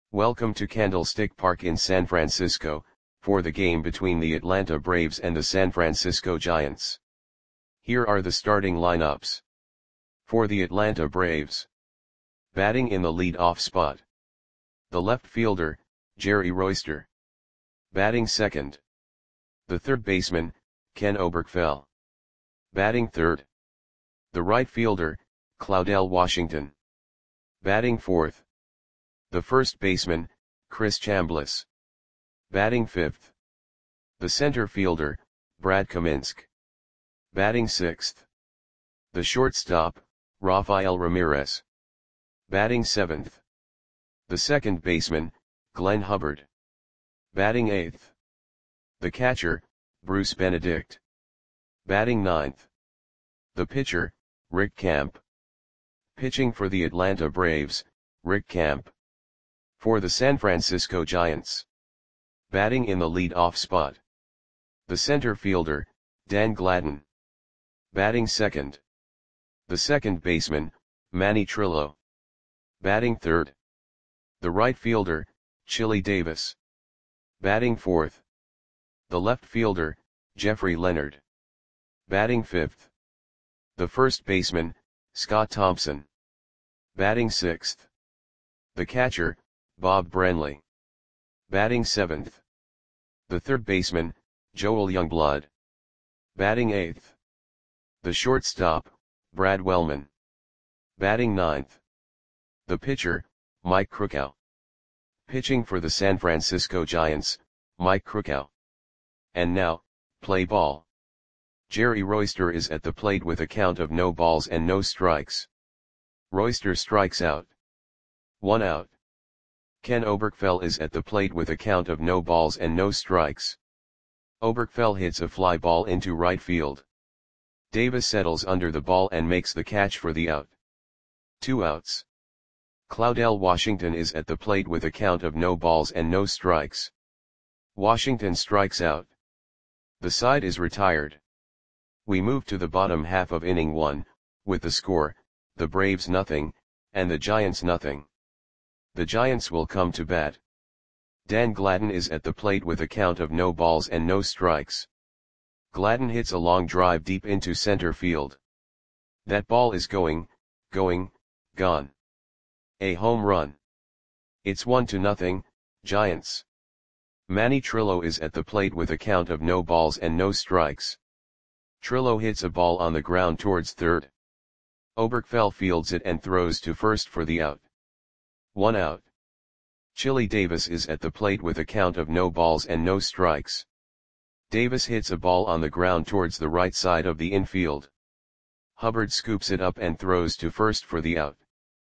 Welcome to Candlestick Park in San Francisco, for the game between the Atlanta Braves and the San Francisco Giants. Here are the starting lineups. For the Atlanta Braves. Batting in the lead-off spot. The left fielder, Jerry Royster. Batting second. The third baseman, Ken Oberkfell. Batting third. The right fielder, Claudell Washington. Batting fourth. The first baseman, Chris Chambliss. Batting fifth. The center fielder, Brad Kaminsky. Batting sixth. The shortstop, Rafael Ramirez. Batting seventh. The second baseman, Glenn Hubbard. Batting eighth. The catcher, Bruce Benedict. Batting ninth. The pitcher, Rick Camp. Pitching for the Atlanta Braves, Rick Camp. For the San Francisco Giants. Batting in the lead-off spot. The center fielder, Dan Gladden. Batting second. The second baseman, Manny Trillo. Batting third. The right fielder, Chili Davis. Batting fourth. The left fielder, Jeffrey Leonard. Batting fifth. The first baseman, Scott Thompson. Batting sixth. The catcher, Bob Branley. Batting seventh. The third baseman, Joel Youngblood. Batting eighth. The shortstop, Brad Wellman. Batting ninth. The pitcher, Mike Krukow. Pitching for the San Francisco Giants, Mike Krukow. And now, play ball. Jerry Royster is at the plate with a count of no balls and no strikes. Royster strikes out. 1 out. Ken Oberkfell is at the plate with a count of no balls and no strikes. Oberkfell hits a fly ball into right field. Davis settles under the ball and makes the catch for the out. 2 outs. Claudell Washington is at the plate with a count of no balls and no strikes. Washington strikes out. The side is retired. We move to the bottom half of inning 1, with the score, the Braves nothing, and the Giants nothing. The Giants will come to bat. Dan Gladden is at the plate with a count of no balls and no strikes. Gladden hits a long drive deep into center field. That ball is going, gone. A home run. It's 1-0, Giants. Manny Trillo is at the plate with a count of no balls and no strikes. Trillo hits a ball on the ground towards third. Oberkfell fields it and throws to first for the out. 1 out. Chili Davis is at the plate with a count of no balls and no strikes. Davis hits a ball on the ground towards the right side of the infield. Hubbard scoops it up and throws to first for the out.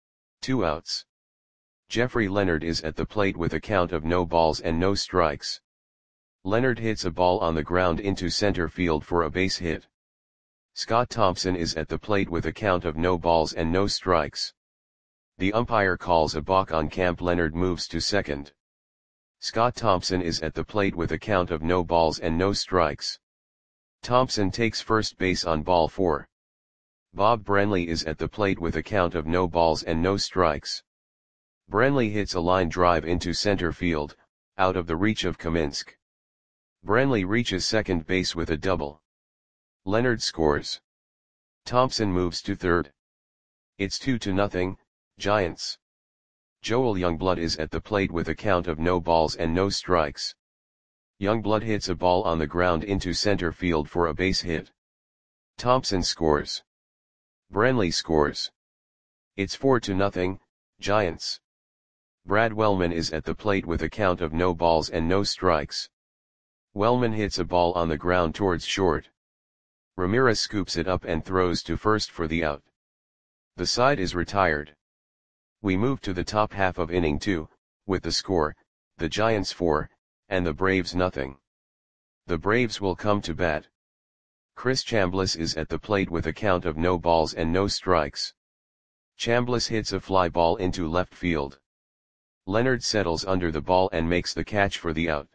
2 outs. Jeffrey Leonard is at the plate with a count of no balls and no strikes. Leonard hits a ball on the ground into center field for a base hit. Scott Thompson is at the plate with a count of no balls and no strikes. The umpire calls a balk on Camp. Leonard moves to second. Scott Thompson is at the plate with a count of no balls and no strikes. Thompson takes first base on ball 4. Bob Branley is at the plate with a count of no balls and no strikes. Branley hits a line drive into center field, out of the reach of Kaminsky. Branley reaches second base with a double. Leonard scores. Thompson moves to third. It's 2-0, Giants. Joel Youngblood is at the plate with a count of no balls and no strikes. Youngblood hits a ball on the ground into center field for a base hit. Thompson scores. Branley scores. It's 4-0, Giants. Brad Wellman is at the plate with a count of no balls and no strikes. Wellman hits a ball on the ground towards short. Ramirez scoops it up and throws to first for the out. The side is retired. We move to the top half of inning 2, with the score, the Giants 4, and the Braves nothing. The Braves will come to bat. Chris Chambliss is at the plate with a count of no balls and no strikes. Chambliss hits a fly ball into left field. Leonard settles under the ball and makes the catch for the out.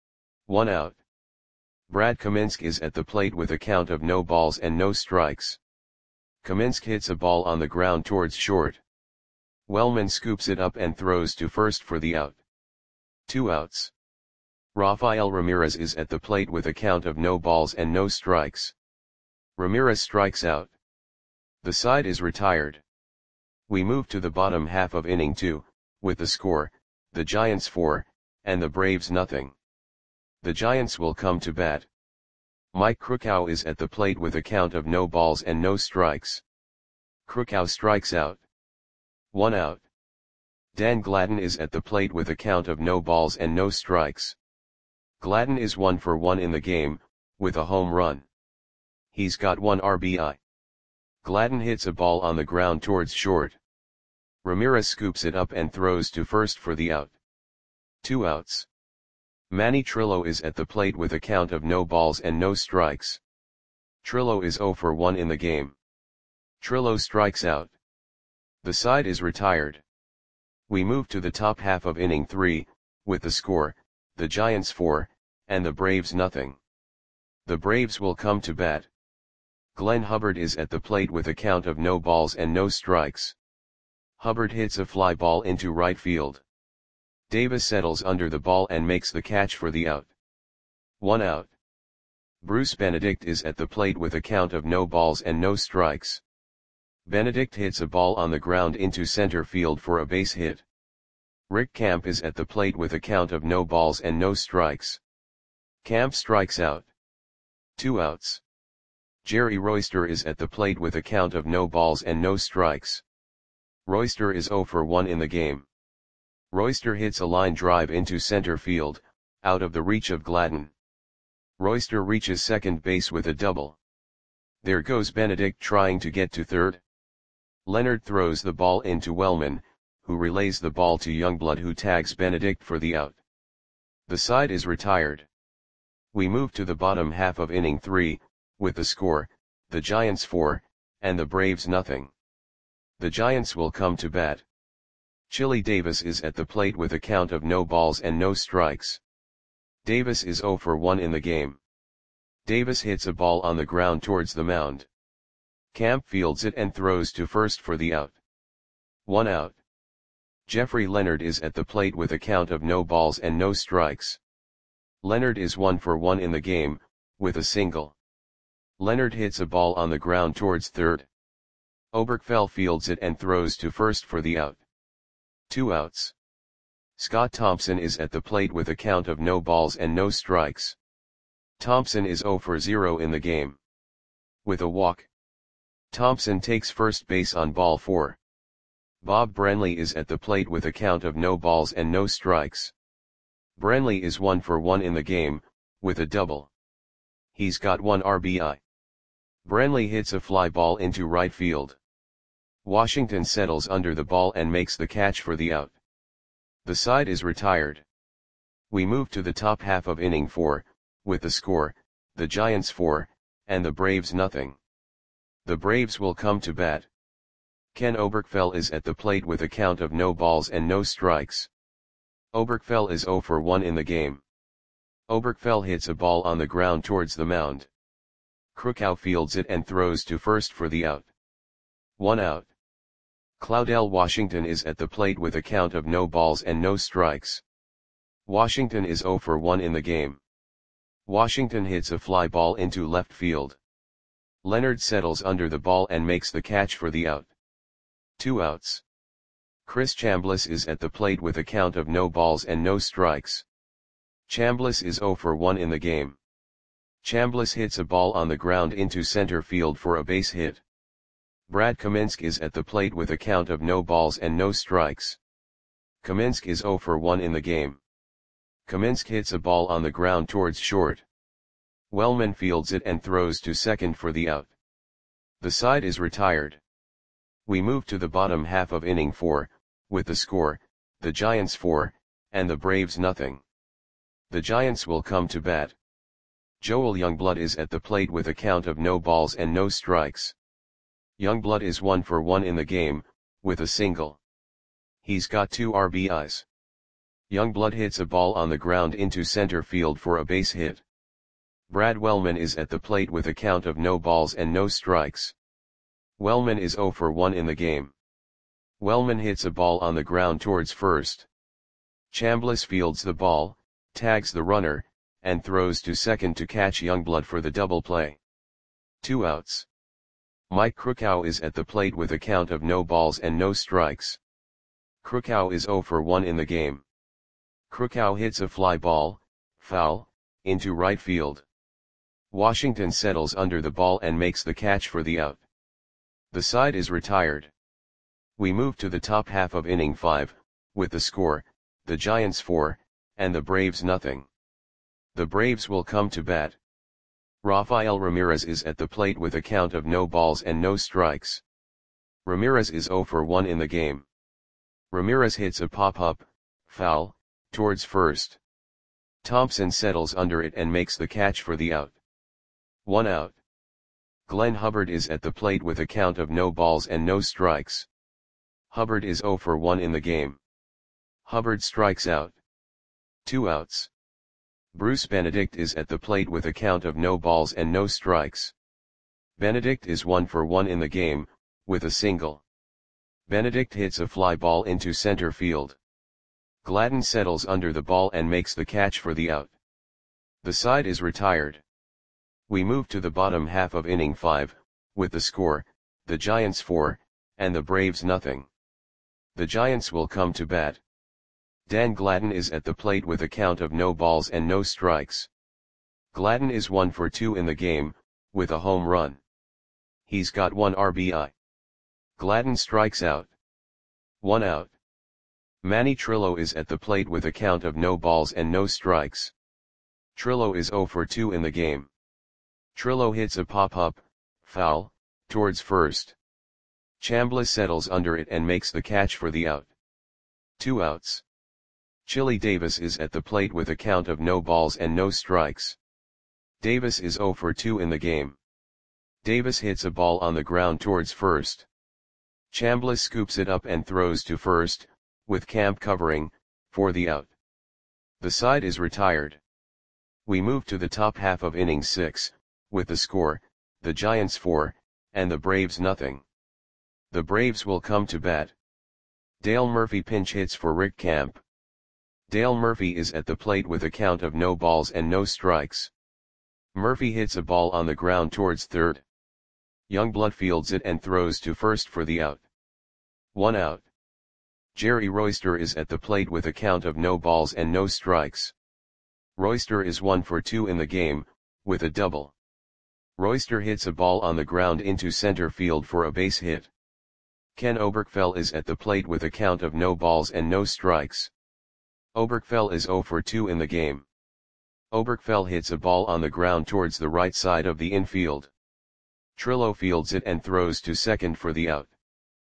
1 out. Brad Kaminsky is at the plate with a count of no balls and no strikes. Kaminsky hits a ball on the ground towards short. Wellman scoops it up and throws to first for the out. 2 outs. Rafael Ramirez is at the plate with a count of no balls and no strikes. Ramirez strikes out. The side is retired. We move to the bottom half of inning 2, with the score, the Giants 4, and the Braves nothing. The Giants will come to bat. Mike Krukow is at the plate with a count of no balls and no strikes. Krukow strikes out. 1 out. Dan Gladden is at the plate with a count of no balls and no strikes. Gladden is 1 for 1 in the game, with a home run. He's got 1 RBI. Gladden hits a ball on the ground towards short. Ramirez scoops it up and throws to first for the out. 2 outs. Manny Trillo is at the plate with a count of no balls and no strikes. Trillo is 0 for 1 in the game. Trillo strikes out. The side is retired. We move to the top half of inning 3, with the score, the Giants 4, and the Braves nothing. The Braves will come to bat. Glenn Hubbard is at the plate with a count of no balls and no strikes. Hubbard hits a fly ball into right field. Davis settles under the ball and makes the catch for the out. 1 out. Bruce Benedict is at the plate with a count of no balls and no strikes. Benedict hits a ball on the ground into center field for a base hit. Rick Camp is at the plate with a count of no balls and no strikes. Camp strikes out. 2 outs. Jerry Royster is at the plate with a count of no balls and no strikes. Royster is 0 for 1 in the game. Royster hits a line drive into center field, out of the reach of Gladden. Royster reaches second base with a double. There goes Benedict trying to get to third. Leonard throws the ball into Wellman, who relays the ball to Youngblood, who tags Benedict for the out. The side is retired. We move to the bottom half of inning 3, with the score, the Giants 4, and the Braves nothing. The Giants will come to bat. Chili Davis is at the plate with a count of no balls and no strikes. Davis is 0 for 1 in the game. Davis hits a ball on the ground towards the mound. Camp fields it and throws to first for the out. 1 out. Jeffrey Leonard is at the plate with a count of no balls and no strikes. Leonard is 1 for 1 in the game, with a single. Leonard hits a ball on the ground towards third. Oberkfell fields it and throws to first for the out. 2 outs. Scott Thompson is at the plate with a count of no balls and no strikes. Thompson is 0 for 0 in the game. With a walk. Thompson takes first base on ball 4. Bob Brenly is at the plate with a count of no balls and no strikes. Brenly is 1 for 1 in the game, with a double. He's got 1 RBI. Brenly hits a fly ball into right field. Washington settles under the ball and makes the catch for the out. The side is retired. We move to the top half of inning 4, with the score, the Giants 4, and the Braves nothing. The Braves will come to bat. Ken Oberkfell is at the plate with a count of no balls and no strikes. Oberkfell is 0 for 1 in the game. Oberkfell hits a ball on the ground towards the mound. Krukow fields it and throws to first for the out. 1 out. Claudell Washington is at the plate with a count of no balls and no strikes. Washington is 0 for 1 in the game. Washington hits a fly ball into left field. Leonard settles under the ball and makes the catch for the out. 2 outs. Chris Chambliss is at the plate with a count of no balls and no strikes. Chambliss is 0 for 1 in the game. Chambliss hits a ball on the ground into center field for a base hit. Brad Kaminsk is at the plate with a count of no balls and no strikes. Kaminsk is 0 for 1 in the game. Kaminsk hits a ball on the ground towards short. Wellman fields it and throws to second for the out. The side is retired. We move to the bottom half of inning 4, with the score, the Giants 4, and the Braves nothing. The Giants will come to bat. Joel Youngblood is at the plate with a count of no balls and no strikes. Youngblood is 1 for 1 in the game, with a single. He's got 2 RBIs. Youngblood hits a ball on the ground into center field for a base hit. Brad Wellman is at the plate with a count of no balls and no strikes. Wellman is 0 for 1 in the game. Wellman hits a ball on the ground towards first. Chambliss fields the ball, tags the runner, and throws to second to catch Youngblood for the double play. 2 outs. Mike Krukow is at the plate with a count of no balls and no strikes. Krukow is 0 for 1 in the game. Krukow hits a fly ball, foul, into right field. Washington settles under the ball and makes the catch for the out. The side is retired. We move to the top half of inning 5, with the score, the Giants 4, and the Braves nothing. The Braves will come to bat. Rafael Ramirez is at the plate with a count of no balls and no strikes. Ramirez is 0 for 1 in the game. Ramirez hits a pop-up, foul, towards first. Thompson settles under it and makes the catch for the out. 1 out. Glenn Hubbard is at the plate with a count of no balls and no strikes. Hubbard is 0 for 1 in the game. Hubbard strikes out. 2 outs. Bruce Benedict is at the plate with a count of no balls and no strikes. Benedict is 1 for 1 in the game, with a single. Benedict hits a fly ball into center field. Gladden settles under the ball and makes the catch for the out. The side is retired. We move to the bottom half of inning 5, with the score, the Giants 4, and the Braves nothing. The Giants will come to bat. Dan Gladden is at the plate with a count of no balls and no strikes. Gladden is 1 for 2 in the game, with a home run. He's got 1 RBI. Gladden strikes out. 1 out. Manny Trillo is at the plate with a count of no balls and no strikes. Trillo is 0 for 2 in the game. Trillo hits a pop-up, foul, towards first. Chambliss settles under it and makes the catch for the out. 2 outs. Chili Davis is at the plate with a count of no balls and no strikes. Davis is 0 for 2 in the game. Davis hits a ball on the ground towards first. Chambliss scoops it up and throws to first, with Camp covering, for the out. The side is retired. We move to the top half of inning 6, with the score, the Giants 4, and the Braves nothing. The Braves will come to bat. Dale Murphy pinch hits for Rick Camp. Dale Murphy is at the plate with a count of no balls and no strikes. Murphy hits a ball on the ground towards third. Youngblood fields it and throws to first for the out. 1 out. Jerry Royster is at the plate with a count of no balls and no strikes. Royster is 1 for 2 in the game, with a double. Royster hits a ball on the ground into center field for a base hit. Ken Oberkfell is at the plate with a count of no balls and no strikes. Oberkfell is 0 for 2 in the game. Oberkfell hits a ball on the ground towards the right side of the infield. Trillo fields it and throws to second for the out.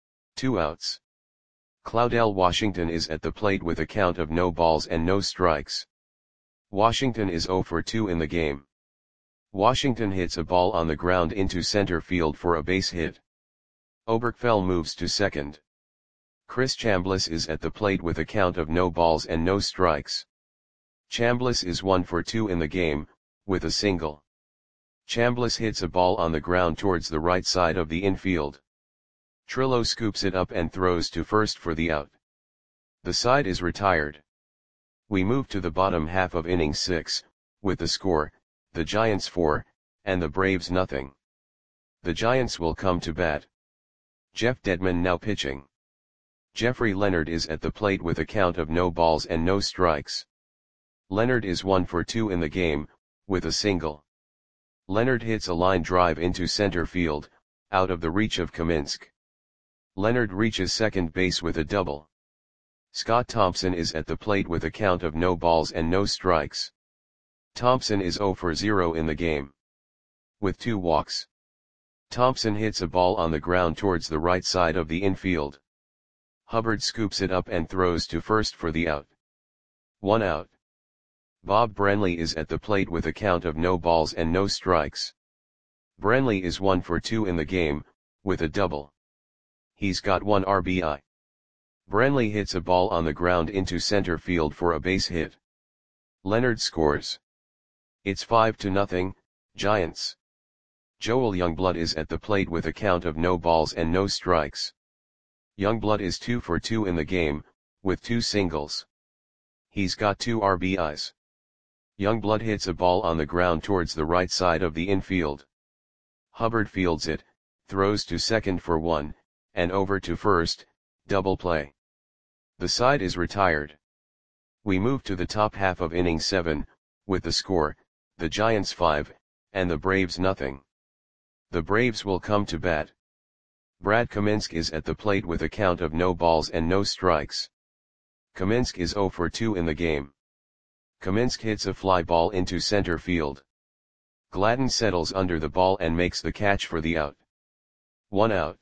2 outs. Claudell Washington is at the plate with a count of no balls and no strikes. Washington is 0 for 2 in the game. Washington hits a ball on the ground into center field for a base hit. Oberkfell moves to second. Chris Chambliss is at the plate with a count of no balls and no strikes. Chambliss is 1 for 2 in the game, with a single. Chambliss hits a ball on the ground towards the right side of the infield. Trillo scoops it up and throws to first for the out. The side is retired. We move to the bottom half of inning 6, with the score, the Giants 4, and the Braves nothing. The Giants will come to bat. Jeff Dedman now pitching. Jeffrey Leonard is at the plate with a count of no balls and no strikes. Leonard is 1 for 2 in the game, with a single. Leonard hits a line drive into center field, out of the reach of Kaminsky. Leonard reaches second base with a double. Scott Thompson is at the plate with a count of no balls and no strikes. Thompson is 0 for 0 in the game. With 2 walks. Thompson hits a ball on the ground towards the right side of the infield. Hubbard scoops it up and throws to first for the out. 1 out. Bob Brenly is at the plate with a count of no balls and no strikes. Brenly is 1 for 2 in the game, with a double. He's got 1 RBI. Brenly hits a ball on the ground into center field for a base hit. Leonard scores. It's 5-0, Giants. Joel Youngblood is at the plate with a count of no balls and no strikes. Youngblood is 2 for 2 in the game, with 2 singles. He's got 2 RBIs. Youngblood hits a ball on the ground towards the right side of the infield. Hubbard fields it, throws to second for 1, and over to first, double play. The side is retired. We move to the top half of inning 7, with the score, the Giants 5, and the Braves nothing. The Braves will come to bat. Brad Kaminsky is at the plate with a count of no balls and no strikes. Kaminsky is 0 for 2 in the game. Kaminsky hits a fly ball into center field. Gladden settles under the ball and makes the catch for the out. 1 out.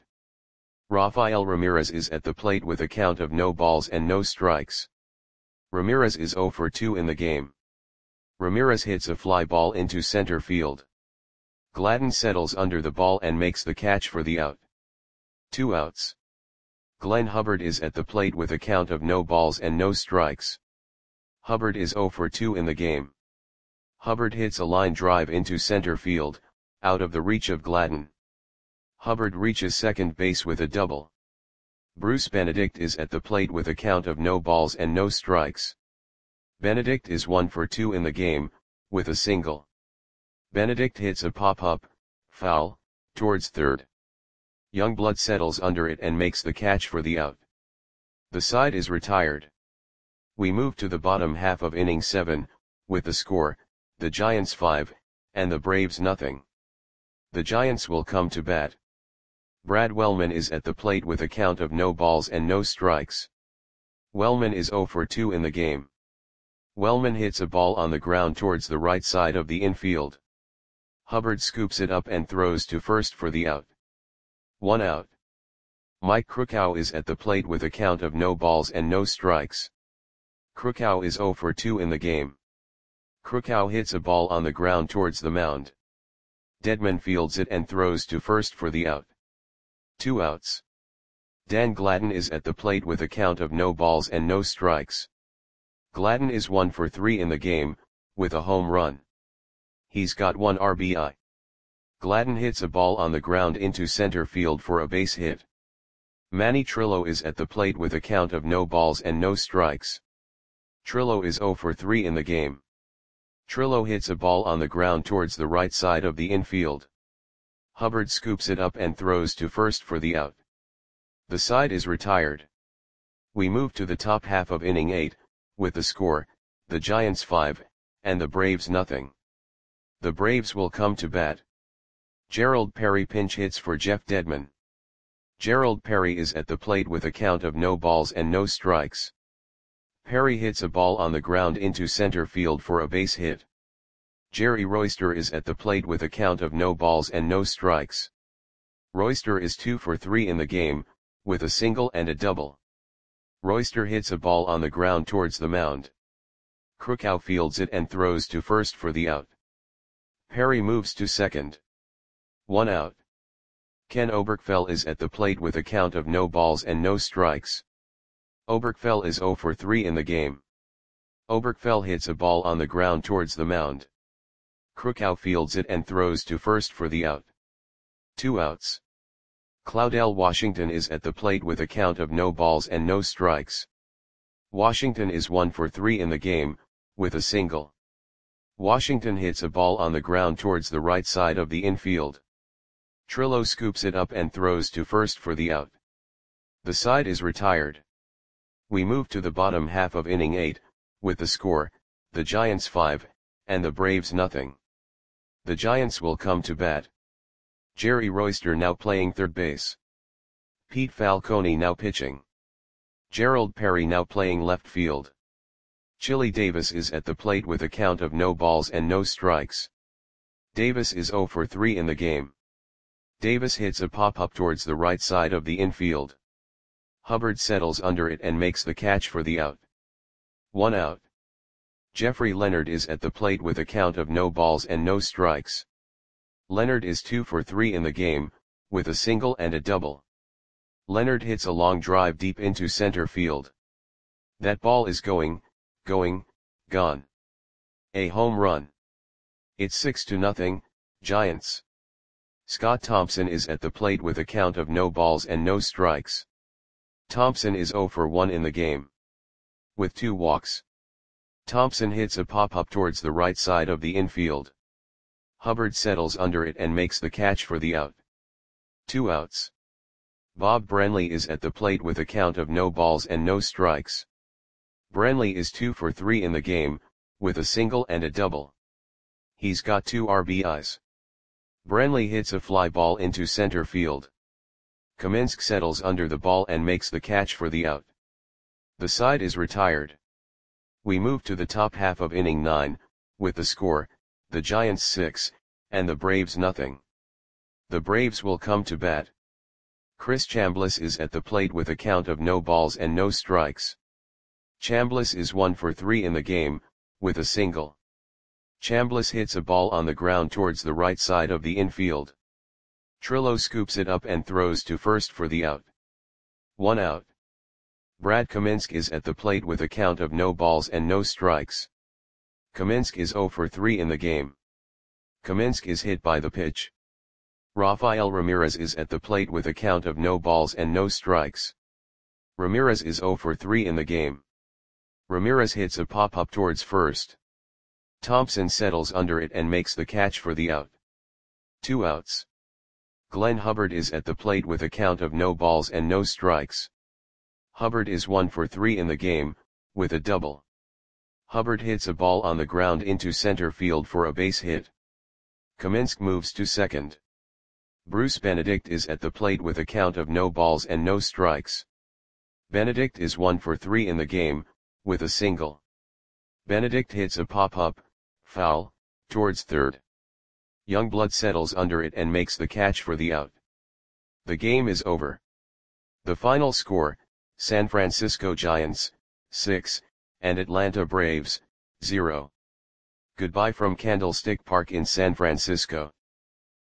Rafael Ramirez is at the plate with a count of no balls and no strikes. Ramirez is 0 for 2 in the game. Ramirez hits a fly ball into center field. Gladden settles under the ball and makes the catch for the out. 2 outs. Glenn Hubbard is at the plate with a count of no balls and no strikes. Hubbard is 0 for 2 in the game. Hubbard hits a line drive into center field, out of the reach of Gladden. Hubbard reaches second base with a double. Bruce Benedict is at the plate with a count of no balls and no strikes. Benedict is 1 for 2 in the game, with a single. Benedict hits a pop-up, foul, towards third. Youngblood settles under it and makes the catch for the out. The side is retired. We move to the bottom half of inning 7, with the score, the Giants 5, and the Braves nothing. The Giants will come to bat. Brad Wellman is at the plate with a count of no balls and no strikes. Wellman is 0 for 2 in the game. Wellman hits a ball on the ground towards the right side of the infield. Hubbard scoops it up and throws to first for the out. 1 out. Mike Krukow is at the plate with a count of no balls and no strikes. Krukow is 0 for 2 in the game. Krukow hits a ball on the ground towards the mound. Dedman fields it and throws to first for the out. 2 outs. Dan Gladden is at the plate with a count of no balls and no strikes. Gladden is 1 for 3 in the game, with a home run. He's got 1 RBI. Gladden hits a ball on the ground into center field for a base hit. Manny Trillo is at the plate with a count of no balls and no strikes. Trillo is 0 for 3 in the game. Trillo hits a ball on the ground towards the right side of the infield. Hubbard scoops it up and throws to first for the out. The side is retired. We move to the top half of inning 8, with the score, the Giants 5, and the Braves nothing. The Braves will come to bat. Gerald Perry pinch hits for Jeff Dedman. Gerald Perry is at the plate with a count of no balls and no strikes. Perry hits a ball on the ground into center field for a base hit. Jerry Royster is at the plate with a count of no balls and no strikes. Royster is 2 for 3 in the game, with a single and a double. Royster hits a ball on the ground towards the mound. Krukow fields it and throws to first for the out. Perry moves to second. 1 out. Ken Oberkfell is at the plate with a count of no balls and no strikes. Oberkfell is 0 for 3 in the game. Oberkfell hits a ball on the ground towards the mound. Krukow fields it and throws to first for the out. 2 outs. Claudell Washington is at the plate with a count of no balls and no strikes. Washington is 1 for 3 in the game, with a single. Washington hits a ball on the ground towards the right side of the infield. Trillo scoops it up and throws to first for the out. The side is retired. We move to the bottom half of inning 8, with the score, the Giants 5, and the Braves nothing. The Giants will come to bat. Jerry Royster now playing third base. Pete Falcone now pitching. Gerald Perry now playing left field. Chili Davis is at the plate with a count of no balls and no strikes. Davis is 0 for 3 in the game. Davis hits a pop-up towards the right side of the infield. Hubbard settles under it and makes the catch for the out. 1 out. Jeffrey Leonard is at the plate with a count of no balls and no strikes. Leonard is 2 for 3 in the game, with a single and a double. Leonard hits a long drive deep into center field. That ball is gone. A home run. It's 6-0, Giants. Scott Thompson is at the plate with a count of no balls and no strikes. Thompson is 0 for 1 in the game. With 2 walks. Thompson hits a pop-up towards the right side of the infield. Hubbard settles under it and makes the catch for the out. 2 outs. Bob Brenly is at the plate with a count of no balls and no strikes. Brenly is 2 for 3 in the game, with a single and a double. He's got 2 RBIs. Brenly hits a fly ball into center field. Kaminsk settles under the ball and makes the catch for the out. The side is retired. We move to the top half of inning 9, with the score, the Giants 6, and the Braves nothing. The Braves will come to bat. Chris Chambliss is at the plate with a count of no balls and no strikes. Chambliss is 1 for 3 in the game, with a single. Chambliss hits a ball on the ground towards the right side of the infield. Trillo scoops it up and throws to first for the out. 1 out. Brad Kaminsk is at the plate with a count of no balls and no strikes. Kaminsk is 0 for 3 in the game. Kaminsk is hit by the pitch. Rafael Ramirez is at the plate with a count of no balls and no strikes. Ramirez is 0 for 3 in the game. Ramirez hits a pop-up towards first. Thompson settles under it and makes the catch for the out. 2 outs. Glenn Hubbard is at the plate with a count of no balls and no strikes. Hubbard is 1 for 3 in the game, with a double. Hubbard hits a ball on the ground into center field for a base hit. Kaminsk moves to second. Bruce Benedict is at the plate with a count of no balls and no strikes. Benedict is 1 for 3 in the game, with a single. Benedict hits a pop-up, foul, towards third. Youngblood settles under it and makes the catch for the out. The game is over. The final score, San Francisco Giants, 6, and Atlanta Braves, 0. Goodbye from Candlestick Park in San Francisco.